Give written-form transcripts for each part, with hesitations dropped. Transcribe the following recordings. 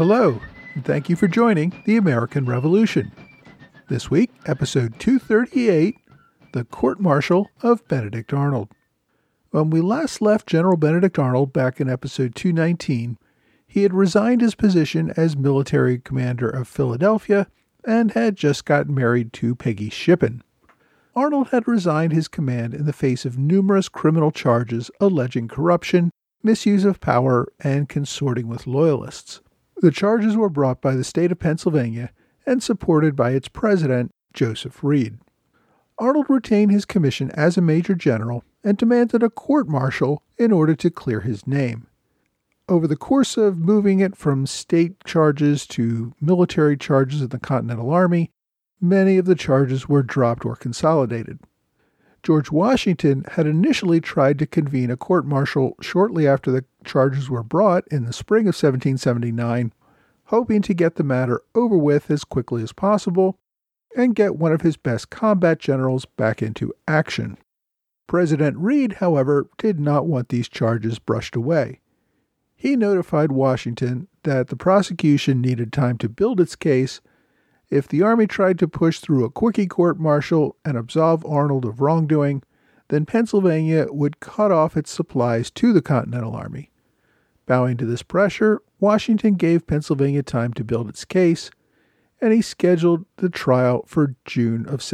Hello, and thank you for joining the American Revolution. This week, episode 238, The Court-Martial of Benedict Arnold. When we last left General Benedict Arnold back in episode 219, he had resigned his position as military commander of Philadelphia and had just gotten married to Peggy Shippen. Arnold had resigned his command in the face of numerous criminal charges alleging corruption, misuse of power, and consorting with loyalists. The charges were brought by the state of Pennsylvania and supported by its president, Joseph Reed. Arnold retained his commission as a major general and demanded a court-martial in order to clear his name. Over the course of moving it from state charges to military charges in the Continental Army, many of the charges were dropped or consolidated. George Washington had initially tried to convene a court-martial shortly after the charges were brought in the spring of 1779, hoping to get the matter over with as quickly as possible and get one of his best combat generals back into action. President Reed, however, did not want these charges brushed away. He notified Washington that the prosecution needed time to build its case. If the Army tried to push through a quickie court-martial and absolve Arnold of wrongdoing, then Pennsylvania would cut off its supplies to the Continental Army. Bowing to this pressure, Washington gave Pennsylvania time to build its case, and he scheduled the trial for June of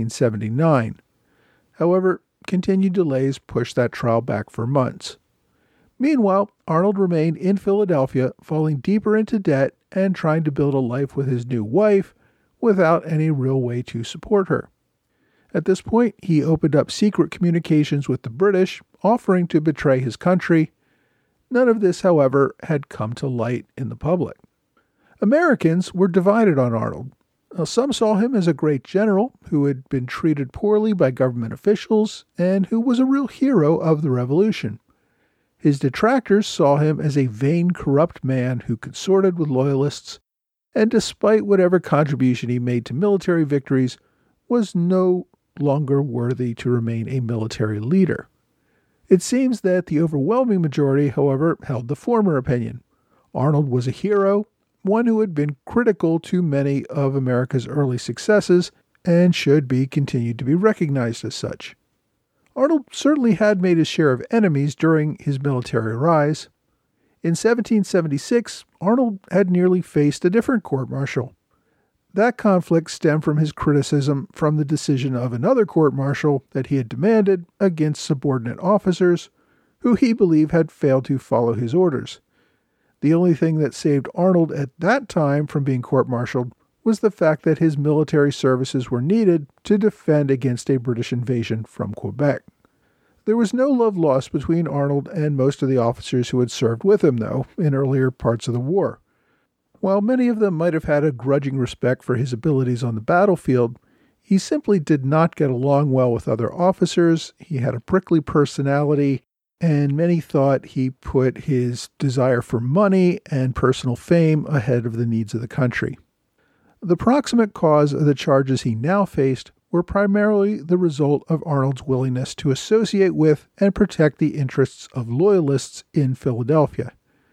1779. However, continued delays pushed that trial back for months. Meanwhile, Arnold remained in Philadelphia, falling deeper into debt and trying to build a life with his new wife, without any real way to support her. At this point, he opened up secret communications with the British, offering to betray his country. None of this, however, had come to light in the public. Americans were divided on Arnold. Some saw him as a great general who had been treated poorly by government officials and who was a real hero of the Revolution. His detractors saw him as a vain, corrupt man who consorted with loyalists, and despite whatever contribution he made to military victories, was no longer worthy to remain a military leader. It seems that the overwhelming majority, however, held the former opinion. Arnold was a hero, one who had been critical to many of America's early successes, and should be continued to be recognized as such. Arnold certainly had made his share of enemies during his military rise. In 1776, Arnold had nearly faced a different court-martial. That conflict stemmed from his criticism from the decision of another court-martial that he had demanded against subordinate officers who he believed had failed to follow his orders. The only thing that saved Arnold at that time from being court-martialed was the fact that his military services were needed to defend against a British invasion from Quebec. There was no love lost between Arnold and most of the officers who had served with him, though, in earlier parts of the war. While many of them might have had a grudging respect for his abilities on the battlefield, he simply did not get along well with other officers. He had a prickly personality, and many thought he put his desire for money and personal fame ahead of the needs of the country. The proximate cause of the charges he now faced were primarily the result of Arnold's willingness to associate with and protect the interests of loyalists in Philadelphia.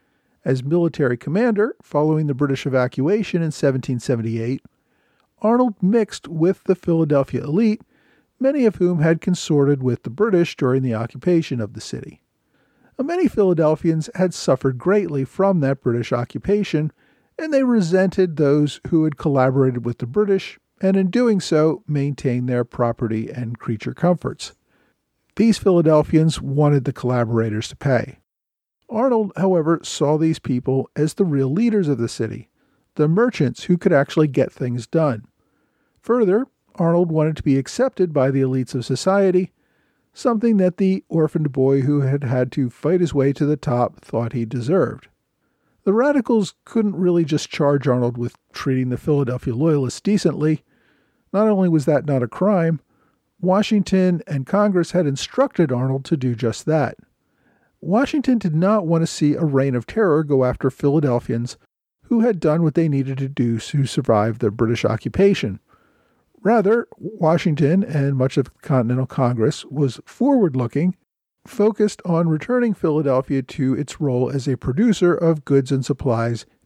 As military commander, following the British evacuation in 1778, Arnold mixed with the Philadelphia elite, many of whom had consorted with the British during the occupation of the city. Many Philadelphians had suffered greatly from that British occupation, and they resented those who had collaborated with the British and in doing so maintain their property and creature comforts. These Philadelphians wanted the collaborators to pay. Arnold, however, saw these people as the real leaders of the city, the merchants who could actually get things done. Further, Arnold wanted to be accepted by the elites of society, something that the orphaned boy who had had to fight his way to the top thought he deserved. The radicals couldn't really just charge Arnold with treating the Philadelphia loyalists decently. Not only was that not a crime, Washington and Congress had instructed Arnold to do just that. Washington did not want to see a reign of terror go after Philadelphians who had done what they needed to do to survive the British occupation. Rather, Washington and much of the Continental Congress was forward-looking, focused on returning Philadelphia to its role as a producer of goods and supplies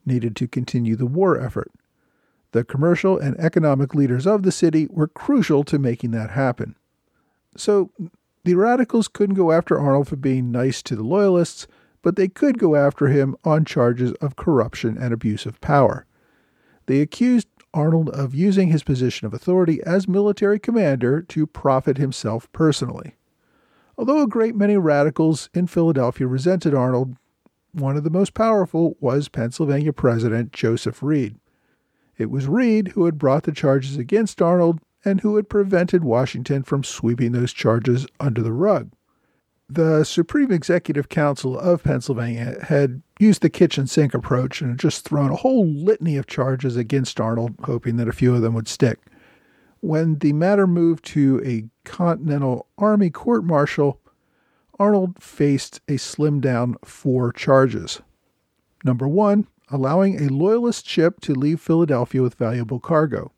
needed to continue the war effort. The commercial and economic leaders of the city were crucial to making that happen. So, the radicals couldn't go after Arnold for being nice to the Loyalists, but they could go after him on charges of corruption and abuse of power. They accused Arnold of using his position of authority as military commander to profit himself personally. Although a great many radicals in Philadelphia resented Arnold, one of the most powerful was Pennsylvania President Joseph Reed. It was Reed who had brought the charges against Arnold and who had prevented Washington from sweeping those charges under the rug. The Supreme Executive Council of Pennsylvania had used the kitchen sink approach and had just thrown a whole litany of charges against Arnold, hoping that a few of them would stick. When the matter moved to a Continental Army court-martial, Arnold faced a slimmed-down 4 charges. Number 1, allowing a Loyalist ship to leave Philadelphia with valuable cargo.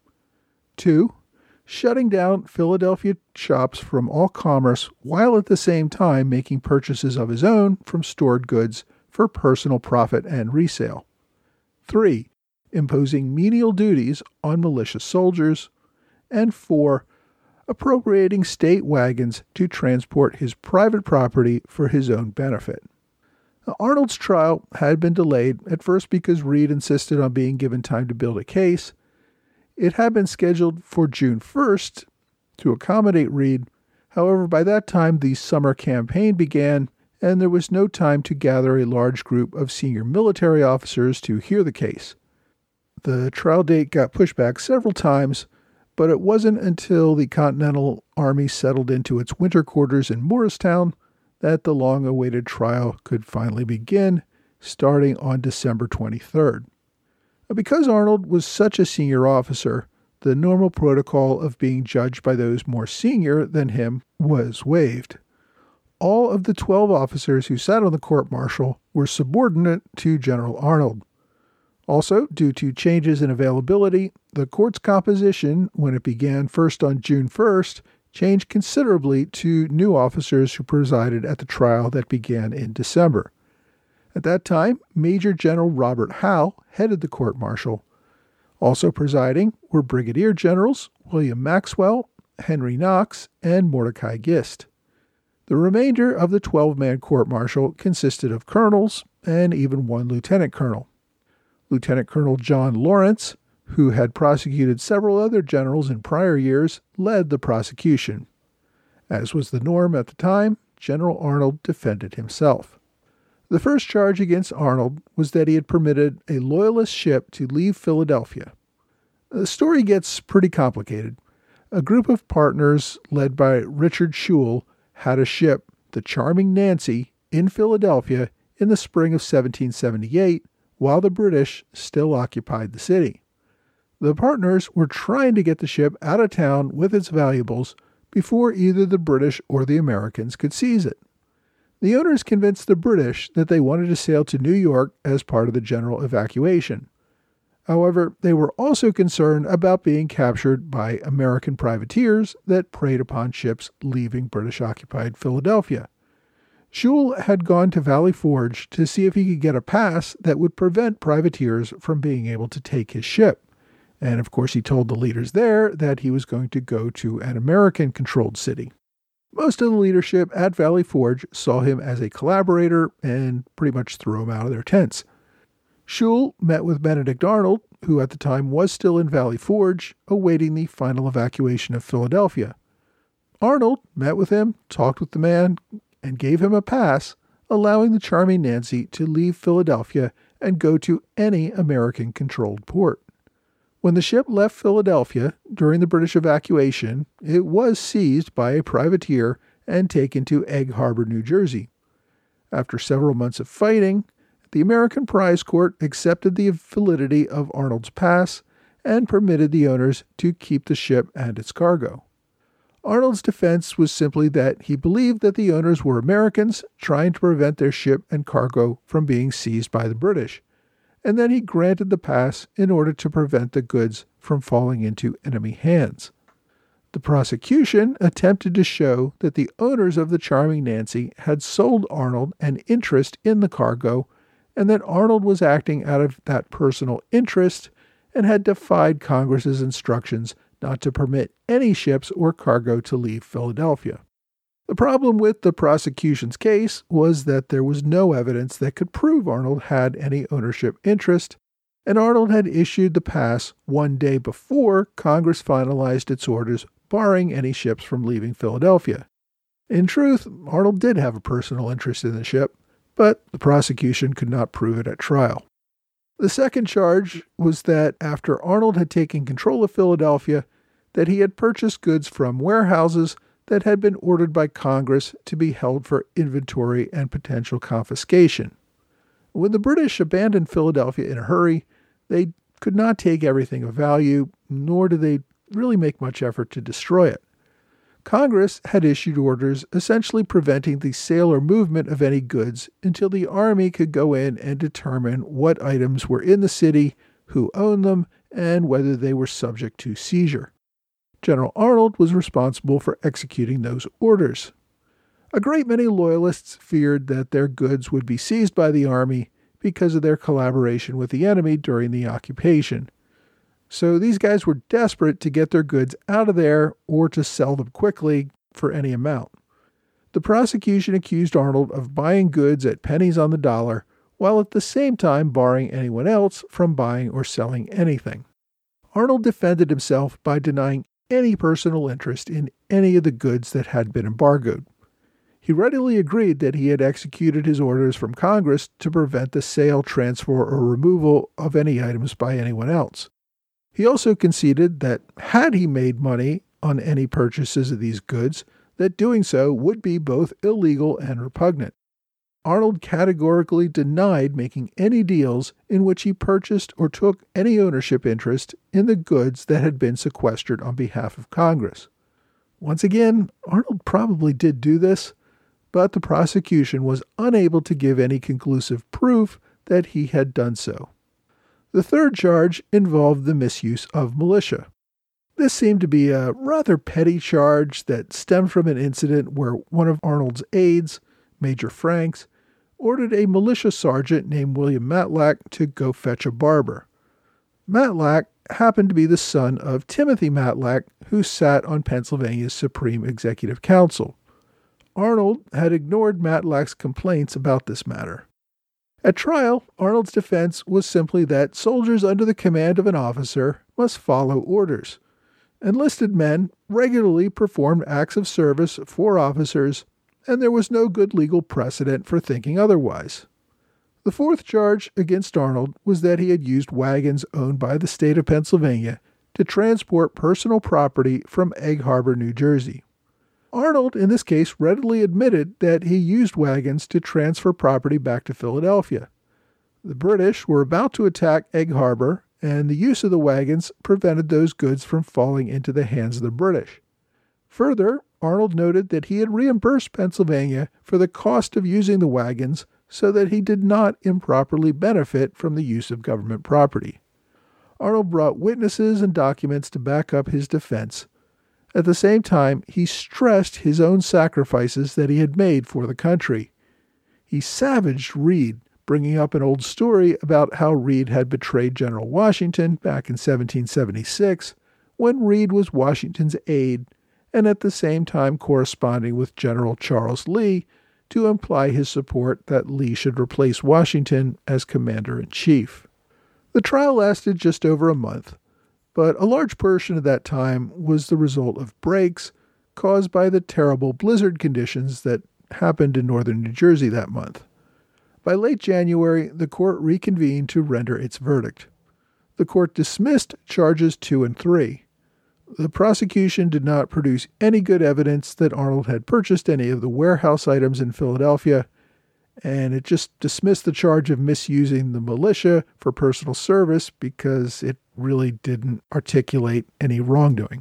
2, shutting down Philadelphia shops from all commerce while at the same time making purchases of his own from stored goods for personal profit and resale. 3, imposing menial duties on malicious soldiers. And 4, appropriating state wagons to transport his private property for his own benefit. Now, Arnold's trial had been delayed, at first because Reed insisted on being given time to build a case. It had been scheduled for June 1st to accommodate Reed. However, by that time the summer campaign began, and there was no time to gather a large group of senior military officers to hear the case. The trial date got pushed back several times, but it wasn't until the Continental Army settled into its winter quarters in Morristown that the long-awaited trial could finally begin, starting on December 23rd. Because Arnold was such a senior officer, the normal protocol of being judged by those more senior than him was waived. All of the 12 officers who sat on the court-martial were subordinate to General Arnold. Also, due to changes in availability, the court's composition, when it began first on June 1st, changed considerably to new officers who presided at the trial that began in December. At that time, Major General Robert Howe headed the court-martial. Also presiding were Brigadier Generals William Maxwell, Henry Knox, and Mordecai Gist. The remainder of the 12-man court-martial consisted of colonels and even one lieutenant colonel. Lieutenant Colonel John Lawrence, who had prosecuted several other generals in prior years, led the prosecution. As was the norm at the time, General Arnold defended himself. The first charge against Arnold was that he had permitted a Loyalist ship to leave Philadelphia. The story gets pretty complicated. A group of partners led by Richard Schule had a ship, the Charming Nancy, in Philadelphia in the spring of 1778, while the British still occupied the city. The partners were trying to get the ship out of town with its valuables before either the British or the Americans could seize it. The owners convinced the British that they wanted to sail to New York as part of the general evacuation. However, they were also concerned about being captured by American privateers that preyed upon ships leaving British-occupied Philadelphia. Schule had gone to Valley Forge to see if he could get a pass that would prevent privateers from being able to take his ship. And of course, he told the leaders there that he was going to go to an American-controlled city. Most of the leadership at Valley Forge saw him as a collaborator and pretty much threw him out of their tents. Schule met with Benedict Arnold, who at the time was still in Valley Forge, awaiting the final evacuation of Philadelphia. Arnold met with him, talked with the man, and gave him a pass, allowing the Charming Nancy to leave Philadelphia and go to any American-controlled port. When the ship left Philadelphia during the British evacuation, it was seized by a privateer and taken to Egg Harbor, New Jersey. After several months of fighting, the American Prize Court accepted the validity of Arnold's pass and permitted the owners to keep the ship and its cargo. Arnold's defense was simply that he believed that the owners were Americans trying to prevent their ship and cargo from being seized by the British, and then he granted the pass in order to prevent the goods from falling into enemy hands. The prosecution attempted to show that the owners of the Charming Nancy had sold Arnold an interest in the cargo and that Arnold was acting out of that personal interest and had defied Congress's instructions not to permit any ships or cargo to leave Philadelphia. The problem with the prosecution's case was that there was no evidence that could prove Arnold had any ownership interest, and Arnold had issued the pass one day before Congress finalized its orders barring any ships from leaving Philadelphia. In truth, Arnold did have a personal interest in the ship, but the prosecution could not prove it at trial. The second charge was that after Arnold had taken control of Philadelphia, that he had purchased goods from warehouses that had been ordered by Congress to be held for inventory and potential confiscation. When the British abandoned Philadelphia in a hurry, they could not take everything of value, nor did they really make much effort to destroy it. Congress had issued orders essentially preventing the sale or movement of any goods until the Army could go in and determine what items were in the city, who owned them, and whether they were subject to seizure. General Arnold was responsible for executing those orders. A great many Loyalists feared that their goods would be seized by the Army because of their collaboration with the enemy during the occupation. So these guys were desperate to get their goods out of there or to sell them quickly for any amount. The prosecution accused Arnold of buying goods at pennies on the dollar, while at the same time barring anyone else from buying or selling anything. Arnold defended himself by denying any personal interest in any of the goods that had been embargoed. He readily agreed that he had executed his orders from Congress to prevent the sale, transfer, or removal of any items by anyone else. He also conceded that had he made money on any purchases of these goods, that doing so would be both illegal and repugnant. Arnold categorically denied making any deals in which he purchased or took any ownership interest in the goods that had been sequestered on behalf of Congress. Once again, Arnold probably did do this, but the prosecution was unable to give any conclusive proof that he had done so. The third charge involved the misuse of militia. This seemed to be a rather petty charge that stemmed from an incident where one of Arnold's aides, Major Franks, ordered a militia sergeant named William Matlack to go fetch a barber. Matlack happened to be the son of Timothy Matlack, who sat on Pennsylvania's Supreme Executive Council. Arnold had ignored Matlack's complaints about this matter. At trial, Arnold's defense was simply that soldiers under the command of an officer must follow orders. Enlisted men regularly performed acts of service for officers, and there was no good legal precedent for thinking otherwise. The fourth charge against Arnold was that he had used wagons owned by the state of Pennsylvania to transport personal property from Egg Harbor, New Jersey. Arnold, in this case, readily admitted that he used wagons to transfer property back to Philadelphia. The British were about to attack Egg Harbor, and the use of the wagons prevented those goods from falling into the hands of the British. Further, Arnold noted that he had reimbursed Pennsylvania for the cost of using the wagons so that he did not improperly benefit from the use of government property. Arnold brought witnesses and documents to back up his defense. At the same time, he stressed his own sacrifices that he had made for the country. He savaged Reed, bringing up an old story about how Reed had betrayed General Washington back in 1776, when Reed was Washington's aide, and at the same time corresponding with General Charles Lee to imply his support that Lee should replace Washington as commander-in-chief. The trial lasted just over a month, but a large portion of that time was the result of breaks caused by the terrible blizzard conditions that happened in northern New Jersey that month. By late January, the court reconvened to render its verdict. The court dismissed charges 2 and 3. The prosecution did not produce any good evidence that Arnold had purchased any of the warehouse items in Philadelphia, and it just dismissed the charge of misusing the militia for personal service because it really didn't articulate any wrongdoing.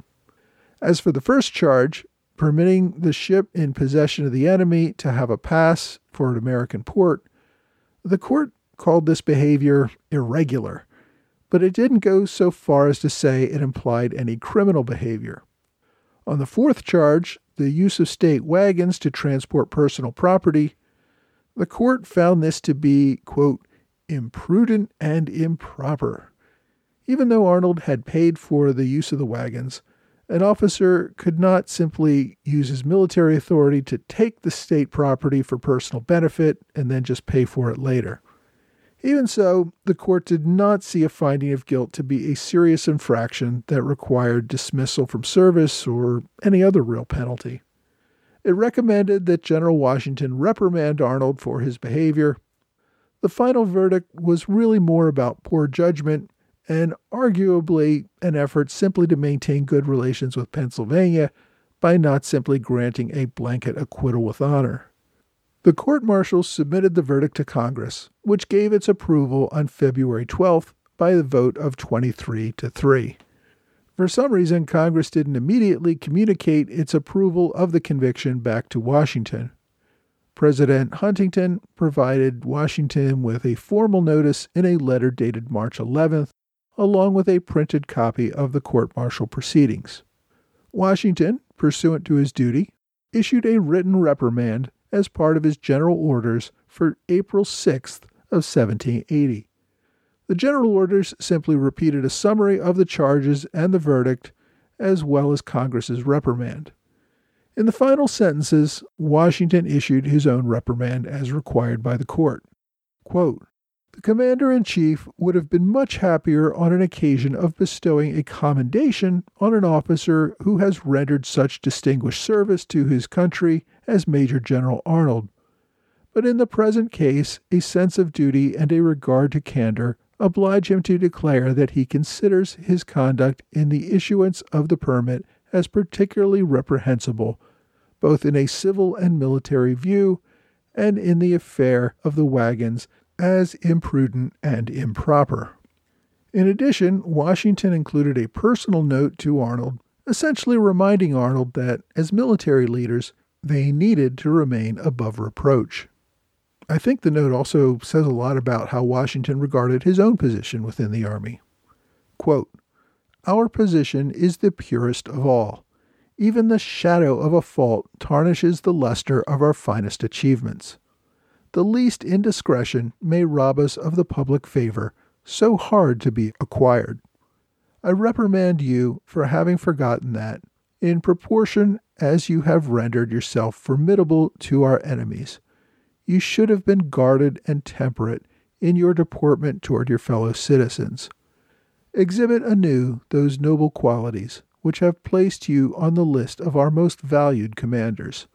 As for the first charge, permitting the ship in possession of the enemy to have a pass for an American port, the court called this behavior irregular, but it didn't go so far as to say it implied any criminal behavior. On the fourth charge, the use of state wagons to transport personal property, the court found this to be, quote, imprudent and improper. Even though Arnold had paid for the use of the wagons, an officer could not simply use his military authority to take the state property for personal benefit and then just pay for it later. Even so, the court did not see a finding of guilt to be a serious infraction that required dismissal from service or any other real penalty. It recommended that General Washington reprimand Arnold for his behavior. The final verdict was really more about poor judgment and arguably an effort simply to maintain good relations with Pennsylvania by not simply granting a blanket acquittal with honor. The court-martial submitted the verdict to Congress, which gave its approval on February 12th by the vote of 23-3. For some reason, Congress didn't immediately communicate its approval of the conviction back to Washington. President Huntington provided Washington with a formal notice in a letter dated March 11th, along with a printed copy of the court-martial proceedings. Washington, pursuant to his duty, issued a written reprimand as part of his general orders for April 6th of 1780. The general orders simply repeated a summary of the charges and the verdict, as well as Congress's reprimand. In the final sentences, Washington issued his own reprimand as required by the court. Quote, "The commander-in-chief would have been much happier on an occasion of bestowing a commendation on an officer who has rendered such distinguished service to his country as Major General Arnold. But in the present case, a sense of duty and a regard to candor oblige him to declare that he considers his conduct in the issuance of the permit as particularly reprehensible, both in a civil and military view, and in the affair of the wagons as imprudent and improper." In addition, Washington included a personal note to Arnold, essentially reminding Arnold that, as military leaders, they needed to remain above reproach. I think the note also says a lot about how Washington regarded his own position within the Army. Quote, "Our position is the purest of all. Even the shadow of a fault tarnishes the luster of our finest achievements. The least indiscretion may rob us of the public favor, so hard to be acquired. I reprimand you for having forgotten that, in proportion as you have rendered yourself formidable to our enemies, you should have been guarded and temperate in your deportment toward your fellow citizens. Exhibit anew those noble qualities which have placed you on the list of our most valued commanders.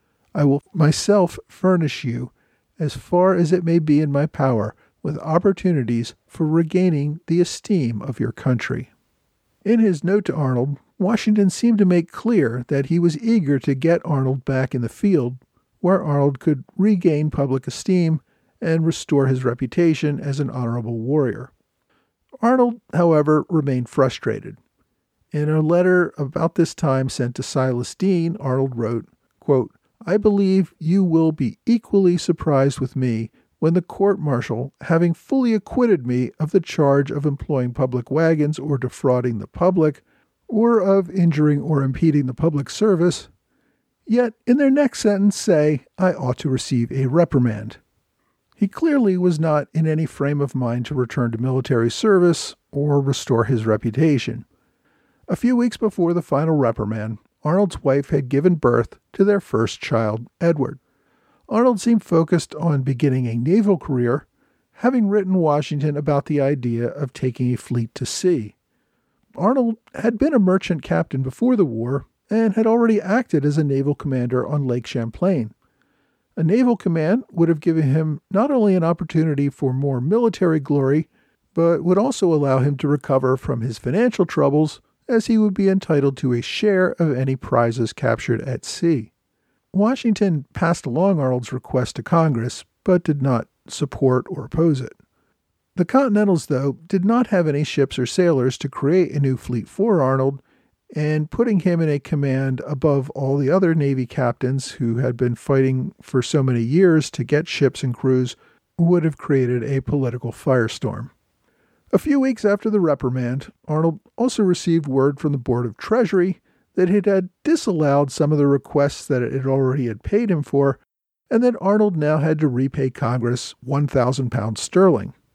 I will myself furnish you, as far as it may be in my power, with opportunities for regaining the esteem of your country." In his note to Arnold, Washington seemed to make clear that he was eager to get Arnold back in the field, where Arnold could regain public esteem and restore his reputation as an honorable warrior. Arnold, however, remained frustrated. In a letter about this time sent to Silas Deane, Arnold wrote, quote, "I believe you will be equally surprised with me when the court-martial, having fully acquitted me of the charge of employing public wagons or defrauding the public, or of injuring or impeding the public service, yet in their next sentence say I ought to receive a reprimand." He clearly was not in any frame of mind to return to military service or restore his reputation. A few weeks before the final reprimand, Arnold's wife had given birth to their first child, Edward. Arnold seemed focused on beginning a naval career, having written Washington about the idea of taking a fleet to sea. Arnold had been a merchant captain before the war and had already acted as a naval commander on Lake Champlain. A naval command would have given him not only an opportunity for more military glory, but would also allow him to recover from his financial troubles, as he would be entitled to a share of any prizes captured at sea. Washington passed along Arnold's request to Congress, but did not support or oppose it. The Continentals, though, did not have any ships or sailors to create a new fleet for Arnold, and putting him in a command above all the other Navy captains who had been fighting for so many years to get ships and crews would have created a political firestorm. A few weeks after the reprimand, Arnold also received word from the Board of Treasury that it had disallowed some of the requests that it already had paid him for, and that Arnold now had to repay Congress £1,000 sterling.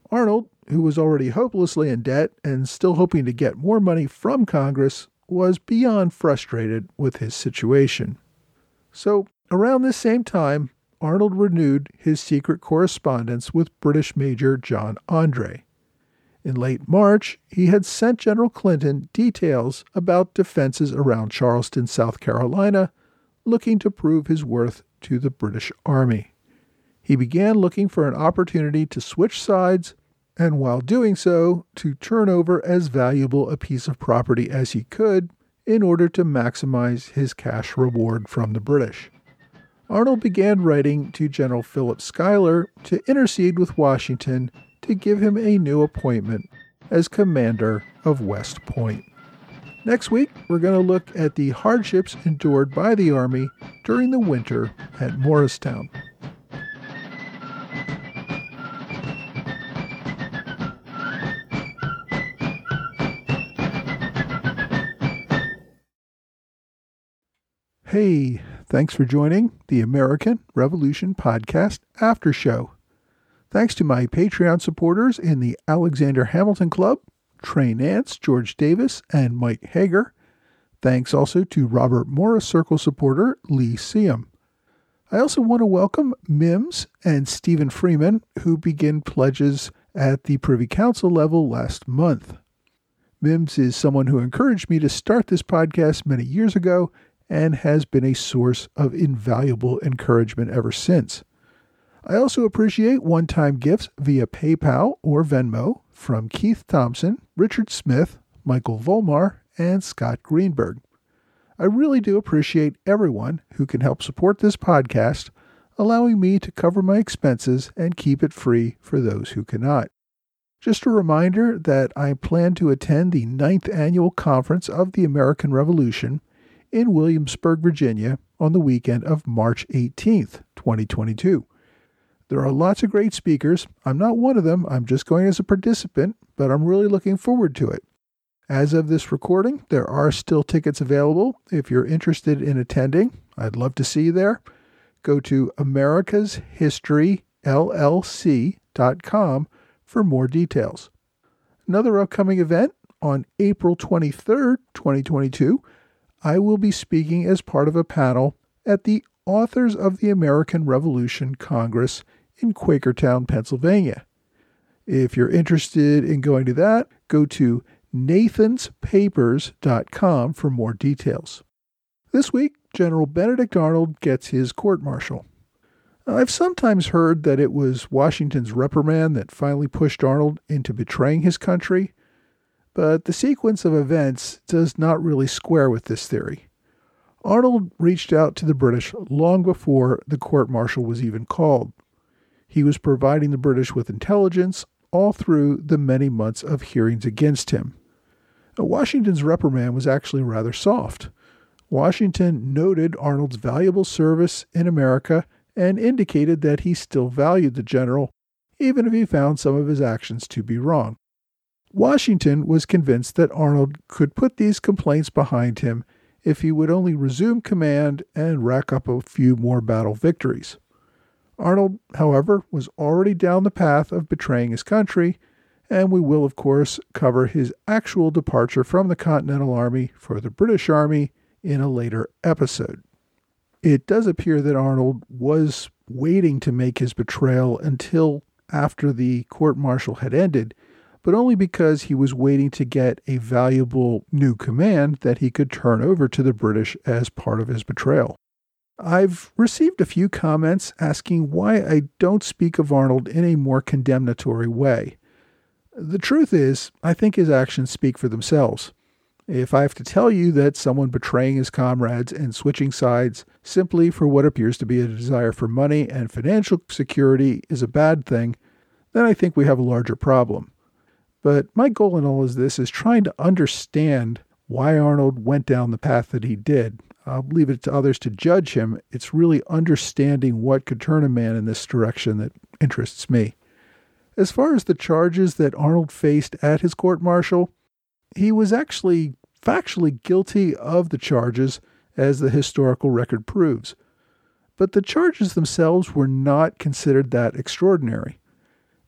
Arnold, who was already hopelessly in debt and still hoping to get more money from Congress, was beyond frustrated with his situation. So, around this same time, Arnold renewed his secret correspondence with British Major John Andre. In late March, he had sent General Clinton details about defenses around Charleston, South Carolina, looking to prove his worth to the British Army. He began looking for an opportunity to switch sides, and while doing so, to turn over as valuable a piece of property as he could in order to maximize his cash reward from the British. Arnold began writing to General Philip Schuyler to intercede with Washington to give him a new appointment as commander of West Point. Next week, we're going to look at the hardships endured by the Army during the winter at Morristown. Hey, thanks for joining the American Revolution Podcast After Show. Thanks to my Patreon supporters in the Alexander Hamilton Club, Trey Nance, George Davis, and Mike Hager. Thanks also to Robert Morris Circle supporter Lee Seam. I also want to welcome Mims and Stephen Freeman, who began pledges at the Privy Council level last month. Mims is someone who encouraged me to start this podcast many years ago and has been a source of invaluable encouragement ever since. I also appreciate one-time gifts via PayPal or Venmo from Keith Thompson, Richard Smith, Michael Volmar, and Scott Greenberg. I really do appreciate everyone who can help support this podcast, allowing me to cover my expenses and keep it free for those who cannot. Just a reminder that I plan to attend the 9th Annual Conference of the American Revolution in Williamsburg, Virginia, on the weekend of March 18th, 2022. There are lots of great speakers. I'm not one of them. I'm just going as a participant, but I'm really looking forward to it. As of this recording, there are still tickets available. If you're interested in attending, I'd love to see you there. Go to americashistoryllc.com for more details. Another upcoming event on April 23rd, 2022, I will be speaking as part of a panel at the Authors of the American Revolution Congress in Quakertown, Pennsylvania. If you're interested in going to that, go to nathanspapers.com for more details. This week, General Benedict Arnold gets his court-martial. I've sometimes heard that it was Washington's reprimand that finally pushed Arnold into betraying his country, but the sequence of events does not really square with this theory. Arnold reached out to the British long before the court-martial was even called. He was providing the British with intelligence all through the many months of hearings against him. Washington's reprimand was actually rather soft. Washington noted Arnold's valuable service in America and indicated that he still valued the general, even if he found some of his actions to be wrong. Washington was convinced that Arnold could put these complaints behind him if he would only resume command and rack up a few more battle victories. Arnold, however, was already down the path of betraying his country, and we will, of course, cover his actual departure from the Continental Army for the British Army in a later episode. It does appear that Arnold was waiting to make his betrayal until after the court-martial had ended, but only because he was waiting to get a valuable new command that he could turn over to the British as part of his betrayal. I've received a few comments asking why I don't speak of Arnold in a more condemnatory way. The truth is, I think his actions speak for themselves. If I have to tell you that someone betraying his comrades and switching sides simply for what appears to be a desire for money and financial security is a bad thing, then I think we have a larger problem. But my goal in all of this is trying to understand why Arnold went down the path that he did. I'll leave it to others to judge him. It's really understanding what could turn a man in this direction that interests me. As far as the charges that Arnold faced at his court-martial, he was actually factually guilty of the charges, as the historical record proves. But the charges themselves were not considered that extraordinary.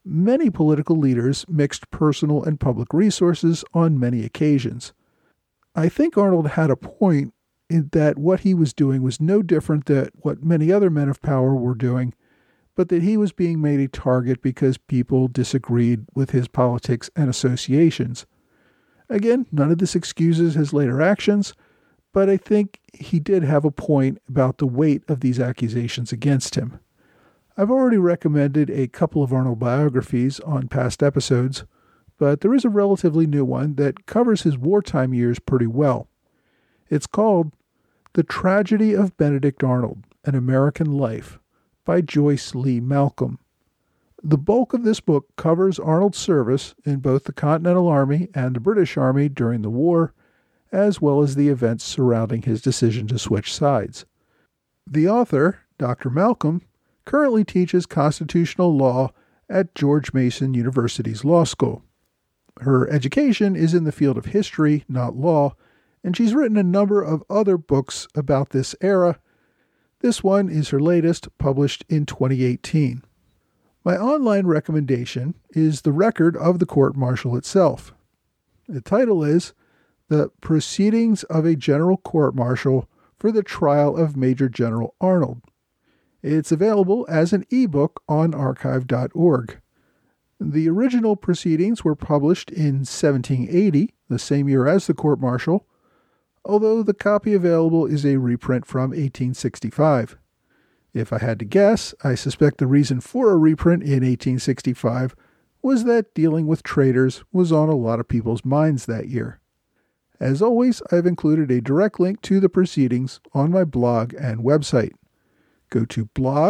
Many political leaders mixed personal and public resources on many occasions. I think Arnold had a point in that what he was doing was no different than what many other men of power were doing, but that he was being made a target because people disagreed with his politics and associations. Again, none of this excuses his later actions, but I think he did have a point about the weight of these accusations against him. I've already recommended a couple of Arnold biographies on past episodes, but there is a relatively new one that covers his wartime years pretty well. It's called The Tragedy of Benedict Arnold, An American Life, by Joyce Lee Malcolm. The bulk of this book covers Arnold's service in both the Continental Army and the British Army during the war, as well as the events surrounding his decision to switch sides. The author, Dr. Malcolm, currently teaches constitutional law at George Mason University's law school. Her education is in the field of history, not law, and she's written a number of other books about this era. This one is her latest, published in 2018. My online recommendation is the record of the court-martial itself. The title is The Proceedings of a General Court-Martial for the Trial of Major General Arnold. It's available as an ebook on archive.org. The original proceedings were published in 1780, the same year as the court-martial, although the copy available is a reprint from 1865. If I had to guess, I suspect the reason for a reprint in 1865 was that dealing with traitors was on a lot of people's minds that year. As always, I've included a direct link to the proceedings on my blog and website. Go to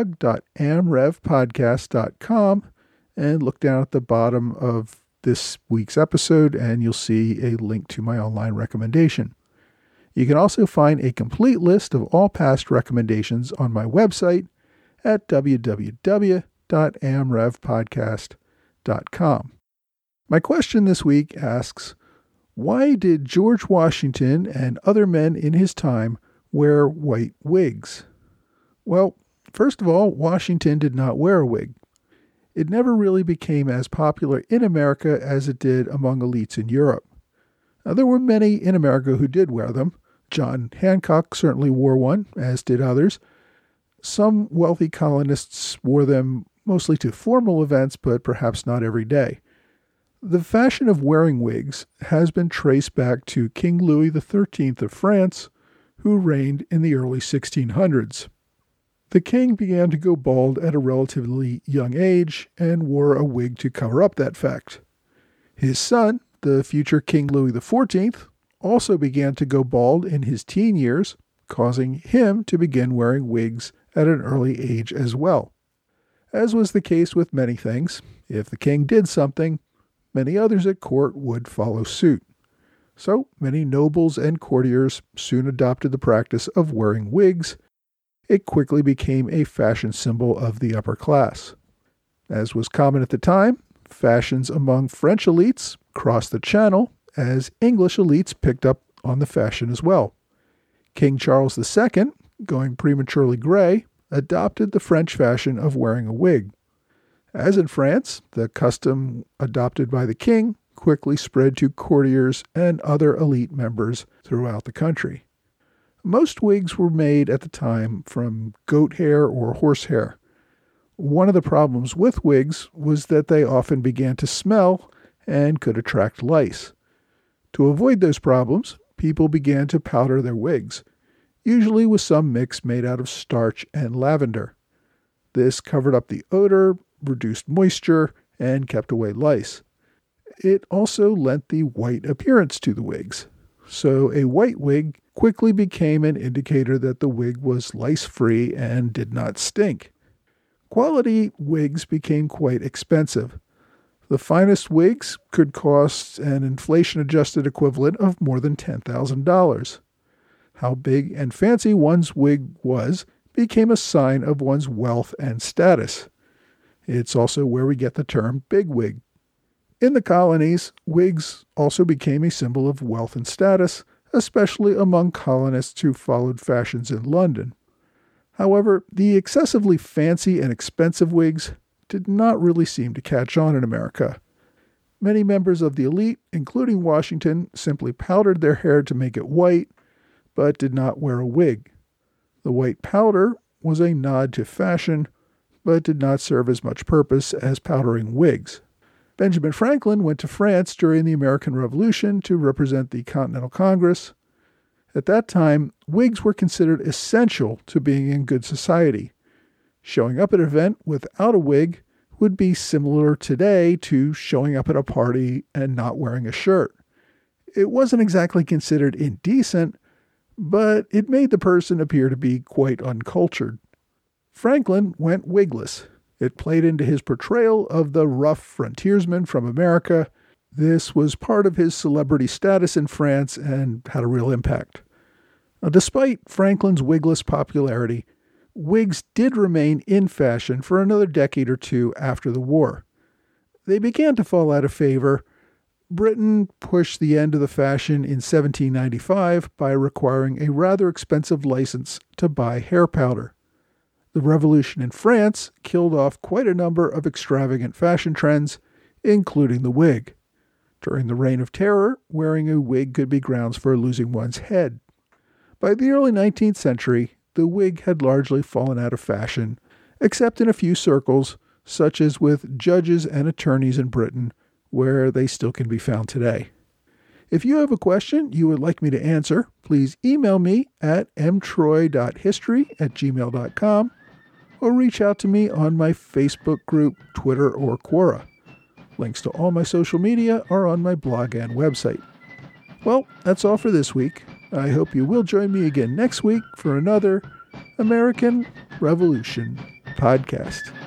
blog.amrevpodcast.com and look down at the bottom of this week's episode and you'll see a link to my online recommendation. You can also find a complete list of all past recommendations on my website at www.amrevpodcast.com. My question this week asks, why did George Washington and other men in his time wear white wigs? Well, first of all, Washington did not wear a wig. It never really became as popular in America as it did among elites in Europe. Now, there were many in America who did wear them. John Hancock certainly wore one, as did others. Some wealthy colonists wore them mostly to formal events, but perhaps not every day. The fashion of wearing wigs has been traced back to King Louis XIII of France, who reigned in the early 1600s. The king began to go bald at a relatively young age and wore a wig to cover up that fact. His son, the future King Louis XIV, also began to go bald in his teen years, causing him to begin wearing wigs at an early age as well. As was the case with many things, if the king did something, many others at court would follow suit. So many nobles and courtiers soon adopted the practice of wearing wigs. It quickly became a fashion symbol of the upper class. As was common at the time, fashions among French elites crossed the Channel as English elites picked up on the fashion as well. King Charles II, going prematurely gray, adopted the French fashion of wearing a wig. As in France, the custom adopted by the king quickly spread to courtiers and other elite members throughout the country. Most wigs were made at the time from goat hair or horsehair. One of the problems with wigs was that they often began to smell and could attract lice. To avoid those problems, people began to powder their wigs, usually with some mix made out of starch and lavender. This covered up the odor, reduced moisture, and kept away lice. It also lent the white appearance to the wigs. So a white wig quickly became an indicator that the wig was lice-free and did not stink. Quality wigs became quite expensive. The finest wigs could cost an inflation-adjusted equivalent of more than $10,000. How big and fancy one's wig was became a sign of one's wealth and status. It's also where we get the term bigwig. In the colonies, wigs also became a symbol of wealth and status, especially among colonists who followed fashions in London. However, the excessively fancy and expensive wigs did not really seem to catch on in America. Many members of the elite, including Washington, simply powdered their hair to make it white, but did not wear a wig. The white powder was a nod to fashion, but did not serve as much purpose as powdering wigs. Benjamin Franklin went to France during the American Revolution to represent the Continental Congress. At that time, wigs were considered essential to being in good society. Showing up at an event without a wig would be similar today to showing up at a party and not wearing a shirt. It wasn't exactly considered indecent, but it made the person appear to be quite uncultured. Franklin went wigless. It played into his portrayal of the rough frontiersman from America. This was part of his celebrity status in France and had a real impact. Now, despite Franklin's wigless popularity, wigs did remain in fashion for another decade or two after the war. They began to fall out of favor. Britain pushed the end of the fashion in 1795 by requiring a rather expensive license to buy hair powder. The revolution in France killed off quite a number of extravagant fashion trends, including the wig. During the Reign of Terror, wearing a wig could be grounds for losing one's head. By the early 19th century, the wig had largely fallen out of fashion, except in a few circles, such as with judges and attorneys in Britain, where they still can be found today. If you have a question you would like me to answer, please email me at mtroy.history@gmail.com or reach out to me on my Facebook group, Twitter, or Quora. Links to all my social media are on my blog and website. Well, that's all for this week. I hope you will join me again next week for another American Revolution podcast.